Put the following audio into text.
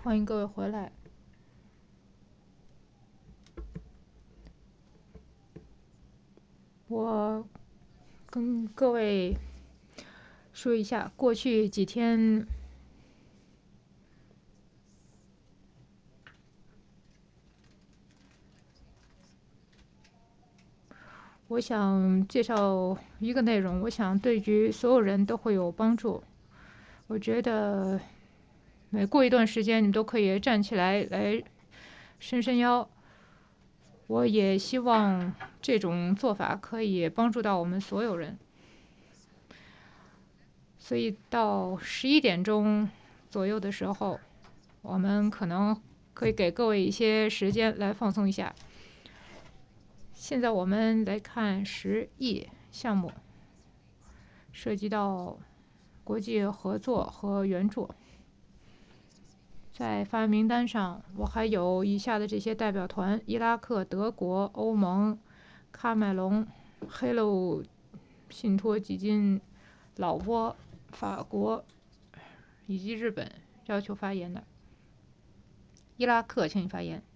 欢迎各位回来。我跟各位说一下，过去几天我想介绍一个内容，我想对于所有人都会有帮助。我觉得每过一段时间，你都可以站起来伸伸腰。我也希望这种做法可以帮助到我们所有人。所以到11点钟左右的时候，我们可能可以给各位一些时间来放松一下。现在我们来看10亿项目，涉及到国际合作和援助。在发言名单上，我还有以下的这些代表团：伊拉克、德国、欧盟、喀麦隆、黑路信托基金、老挝、法国以及日本要求发言的。伊拉克，请你发言。